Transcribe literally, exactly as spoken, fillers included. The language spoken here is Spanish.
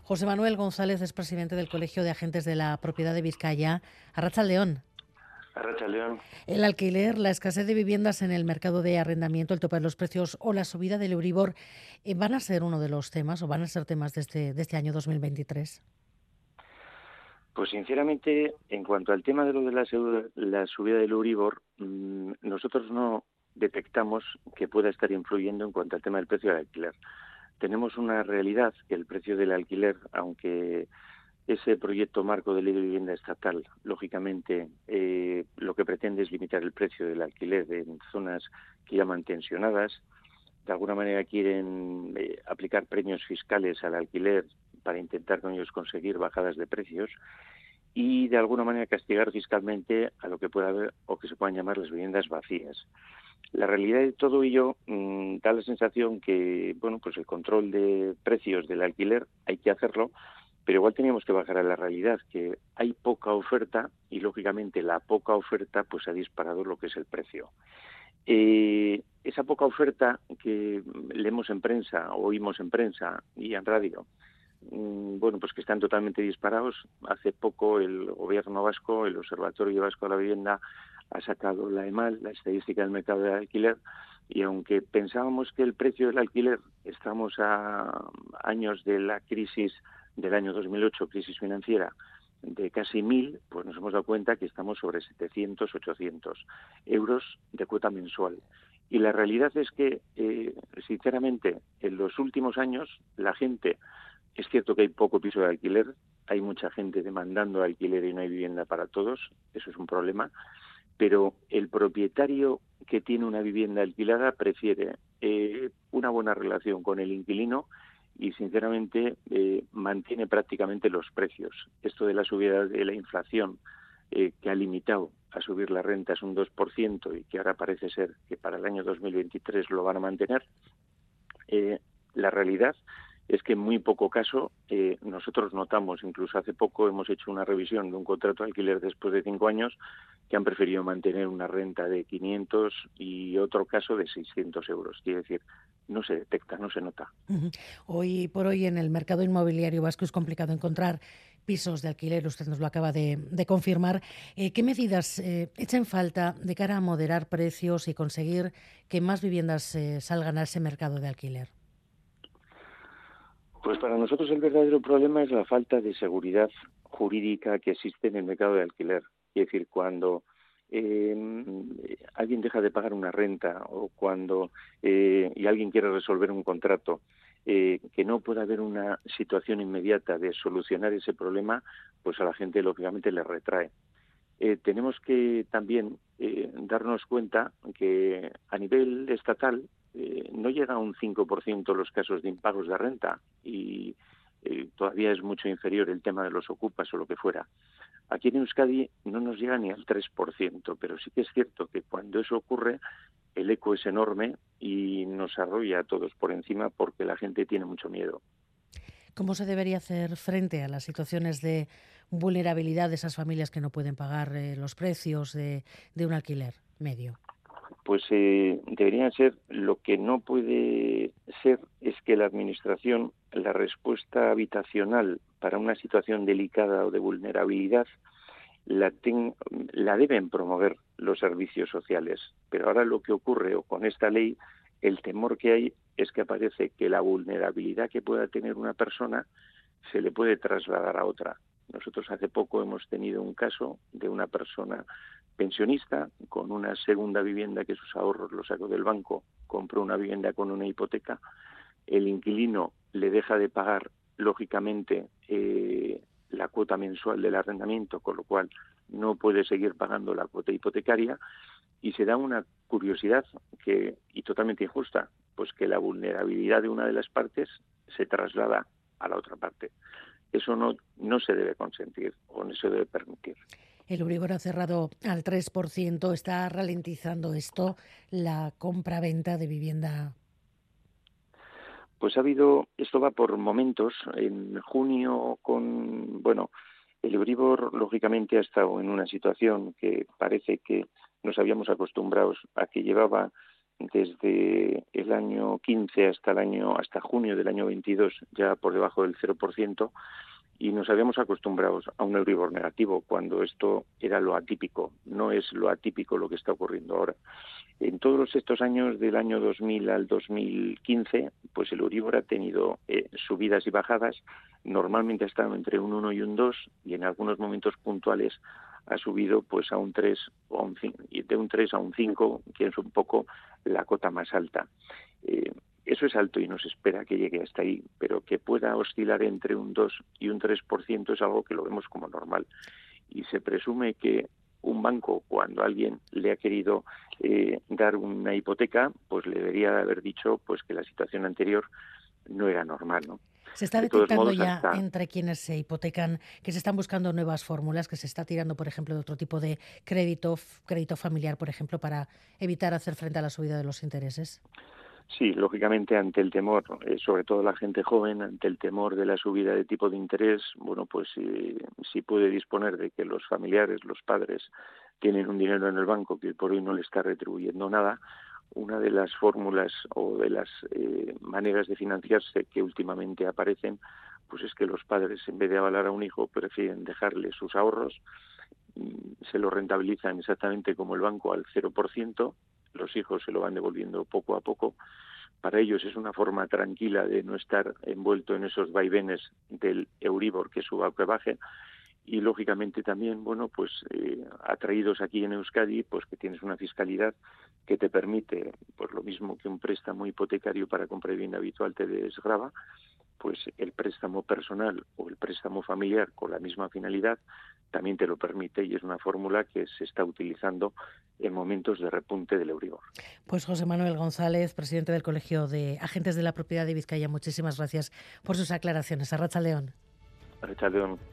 José Manuel González es presidente del Colegio de Agentes de la Propiedad de Vizcaya. Arratsaldeon. Arratsaldeon. El alquiler, la escasez de viviendas en el mercado de arrendamiento, el tope de los precios o la subida del Euribor eh, van a ser uno de los temas o van a ser temas de este, de este año dos mil veintitrés. Pues sinceramente, en cuanto al tema de lo de la, la subida del Euribor, mmm, nosotros no detectamos que pueda estar influyendo en cuanto al tema del precio del alquiler. Tenemos una realidad que el precio del alquiler, aunque ese proyecto marco de ley de vivienda estatal, lógicamente, eh, lo que pretende es limitar el precio del alquiler en zonas que llaman tensionadas. De alguna manera quieren eh, aplicar premios fiscales al alquiler para intentar con ellos conseguir bajadas de precios y de alguna manera castigar fiscalmente a lo que pueda haber o que se puedan llamar las viviendas vacías. La realidad de todo ello mmm, da la sensación que, bueno, pues el control de precios del alquiler hay que hacerlo, pero igual teníamos que bajar a la realidad, que hay poca oferta y, lógicamente, la poca oferta pues ha disparado lo que es el precio. Eh, esa poca oferta que leemos en prensa, oímos en prensa y en radio, mmm, bueno, pues que están totalmente disparados. Hace poco el gobierno vasco, el Observatorio Vasco de la Vivienda, ha sacado la EMAL, la estadística del mercado de alquiler, y aunque pensábamos que el precio del alquiler, estamos a años de la crisis del año dos mil ocho, crisis financiera, de casi mil, pues nos hemos dado cuenta que estamos sobre setecientos, ochocientos euros de cuota mensual. Y la realidad es que, eh, sinceramente, en los últimos años, la gente, es cierto que hay poco piso de alquiler, hay mucha gente demandando alquiler y no hay vivienda para todos, eso es un problema, pero el propietario que tiene una vivienda alquilada prefiere eh, una buena relación con el inquilino y, sinceramente, eh, mantiene prácticamente los precios. Esto de la subida de la inflación, eh, que ha limitado a subir las rentas un dos por ciento y que ahora parece ser que para el año dos mil veintitrés lo van a mantener, eh, la realidad es que en muy poco caso eh, nosotros notamos, incluso hace poco hemos hecho una revisión de un contrato de alquiler después de cinco años, que han preferido mantener una renta de quinientos y otro caso de seiscientos euros. Quiere decir, no se detecta, no se nota. Uh-huh. Hoy por hoy en el mercado inmobiliario vasco es complicado encontrar pisos de alquiler, usted nos lo acaba de, de confirmar. Eh, ¿Qué medidas eh, echan falta de cara a moderar precios y conseguir que más viviendas eh, salgan a ese mercado de alquiler? Pues para nosotros el verdadero problema es la falta de seguridad jurídica que existe en el mercado de alquiler. Es decir, cuando eh, alguien deja de pagar una renta o cuando eh, y alguien quiere resolver un contrato, eh, que no pueda haber una situación inmediata de solucionar ese problema, pues a la gente lógicamente le retrae. Eh, tenemos que también eh, darnos cuenta que a nivel estatal eh, no llega a un cinco por ciento los casos de impagos de renta y eh, todavía es mucho inferior el tema de los ocupas o lo que fuera. Aquí en Euskadi no nos llega ni al tres por ciento, pero sí que es cierto que cuando eso ocurre el eco es enorme y nos arrolla a todos por encima porque la gente tiene mucho miedo. ¿Cómo se debería hacer frente a las situaciones de vulnerabilidad de esas familias que no pueden pagar eh, los precios de, de un alquiler medio? Pues eh, deberían ser, lo que no puede ser es que la Administración, la respuesta habitacional para una situación delicada o de vulnerabilidad, la, ten, la deben promover los servicios sociales. Pero ahora lo que ocurre, o con esta ley, el temor que hay es que aparece que la vulnerabilidad que pueda tener una persona se le puede trasladar a otra. Nosotros hace poco hemos tenido un caso de una persona pensionista con una segunda vivienda que sus ahorros los sacó del banco, compró una vivienda con una hipoteca, el inquilino le deja de pagar, lógicamente, eh, la cuota mensual del arrendamiento, con lo cual no puede seguir pagando la cuota hipotecaria, y se da una curiosidad que y totalmente injusta, pues que la vulnerabilidad de una de las partes se traslada a la otra parte. Eso no, no se debe consentir o no se debe permitir. El Euribor ha cerrado al tres por ciento. ¿Está ralentizando esto la compra-venta de vivienda? Pues ha habido, esto va por momentos. En junio, con, bueno, el Euribor lógicamente ha estado en una situación que parece que nos habíamos acostumbrado a que llevaba desde el año quince hasta el año hasta junio del año veintidós ya por debajo del cero por ciento, y nos habíamos acostumbrado a un Euribor negativo cuando esto era lo atípico. No es lo atípico lo que está ocurriendo ahora. En todos estos años, del año dos mil al dos mil quince, pues el Euribor ha tenido eh, subidas y bajadas. Normalmente ha estado entre un uno y un dos, y en algunos momentos puntuales ha subido pues a un tres o a un cinco, y de un tres a un cinco, que es un poco la cota más alta. Eh, Eso es alto y nos espera que llegue hasta ahí, pero que pueda oscilar entre un dos y un tres por ciento es algo que lo vemos como normal. Y se presume que un banco, cuando alguien le ha querido eh, dar una hipoteca, pues le debería haber dicho pues que la situación anterior no era normal, ¿no? Se está De todos detectando modos, ya hasta... entre quienes se hipotecan que se están buscando nuevas fórmulas, que se está tirando, por ejemplo, de otro tipo de crédito, crédito familiar, por ejemplo, para evitar hacer frente a la subida de los intereses. Sí, lógicamente ante el temor, eh, sobre todo la gente joven, ante el temor de la subida de tipo de interés, bueno, pues eh, si puede disponer de que los familiares, los padres, tienen un dinero en el banco que por hoy no le está retribuyendo nada, una de las fórmulas o de las eh, maneras de financiarse que últimamente aparecen, pues es que los padres, en vez de avalar a un hijo, prefieren dejarle sus ahorros, se lo rentabilizan exactamente como el banco al cero por ciento, los hijos se lo van devolviendo poco a poco. Para ellos es una forma tranquila de no estar envuelto en esos vaivenes del Euribor que suba o que baje, y lógicamente también, bueno, pues eh, atraídos aquí en Euskadi, pues que tienes una fiscalidad que te permite, pues lo mismo que un préstamo hipotecario para compra de vivienda habitual te desgrava, pues el préstamo personal o el préstamo familiar con la misma finalidad también te lo permite, y es una fórmula que se está utilizando en momentos de repunte del Euribor. Pues José Manuel González, presidente del Colegio de Agentes de la Propiedad de Vizcaya, muchísimas gracias por sus aclaraciones. Arratsaldeon. Arratsaldeon.